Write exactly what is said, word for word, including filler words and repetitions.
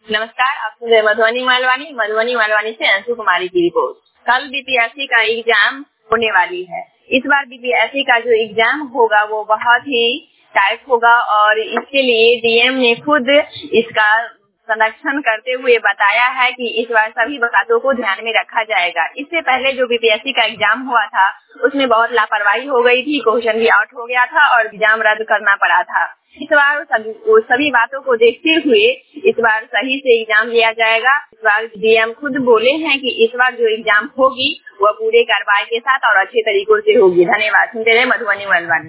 नमस्कार, आप सुन रहे मधुबनी मालवानी मधुबनी मालवानी से अंशु कुमारी की रिपोर्ट। कल बीपीएससी का एग्जाम होने वाली है। इस बार बीपीएससी का जो एग्जाम होगा वो बहुत ही टाइट होगा और इसके लिए डीएम ने खुद इसका संरक्षण करते हुए बताया है कि इस बार सभी बातों को ध्यान में रखा जाएगा। इससे पहले जो बीपीएससी का एग्जाम हुआ था उसमें बहुत लापरवाही हो गई थी, क्वेश्चन भी आउट हो गया था और एग्जाम रद्द करना पड़ा था। इस बार सभी, सभी बातों को देखते हुए इस बार सही से एग्जाम लिया जाएगा। इस बार डीएम खुद बोले हैं कि इस बार जो एग्जाम होगी वह पूरे कार्रवाई के साथ और अच्छे तरीकों से होगी। धन्यवाद। सुनते रहे मधुबनी मालवानी।